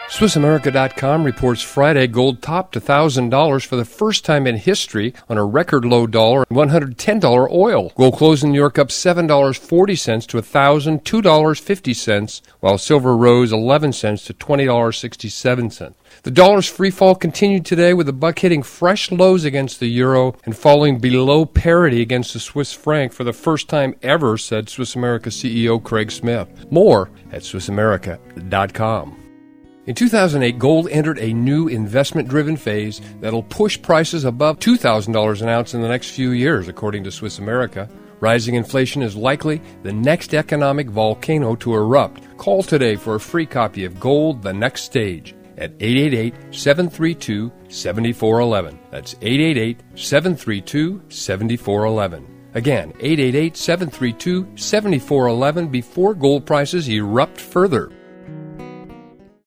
SwissAmerica.com reports Friday gold topped $1,000 for the first time in history on a record low dollar and $110 oil. Gold closed in New York up $7.40 to $1,002.50, while silver rose 11 cents to $20.67. The dollar's free fall continued today with the buck hitting fresh lows against the euro and falling below parity against the Swiss franc for the first time ever, said Swiss America CEO Craig Smith. More at SwissAmerica.com. In 2008, gold entered a new investment-driven phase that'll push prices above $2,000 an ounce in the next few years, according to Swiss America. Rising inflation is likely the next economic volcano to erupt. Call today for a free copy of Gold: The Next Stage at 888-732-7411. That's 888-732-7411. Again, 888-732-7411 before gold prices erupt further.